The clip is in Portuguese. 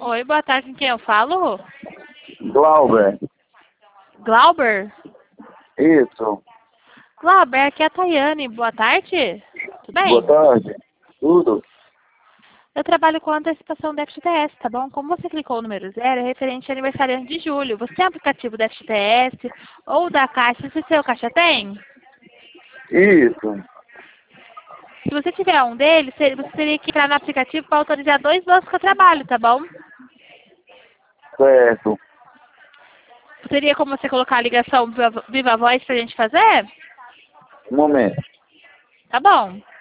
Oi, boa tarde, com quem eu falo? Glauber. Glauber? Isso. Glauber, aqui é a Tayane, boa tarde. Tudo Boa bem? tarde. Tudo? Eu trabalho com antecipação do FGTS, tá bom? Como você clicou o número 0, é referente ao aniversário de julho. Você tem aplicativo do FGTS ou da Caixa? Se seu Caixa tem? Isso. Se você tiver um deles, você teria que entrar no aplicativo para autorizar 2 bancos que eu trabalho, tá bom? Certo. Teria como você colocar a ligação viva voz pra gente fazer? Um momento. Tá bom.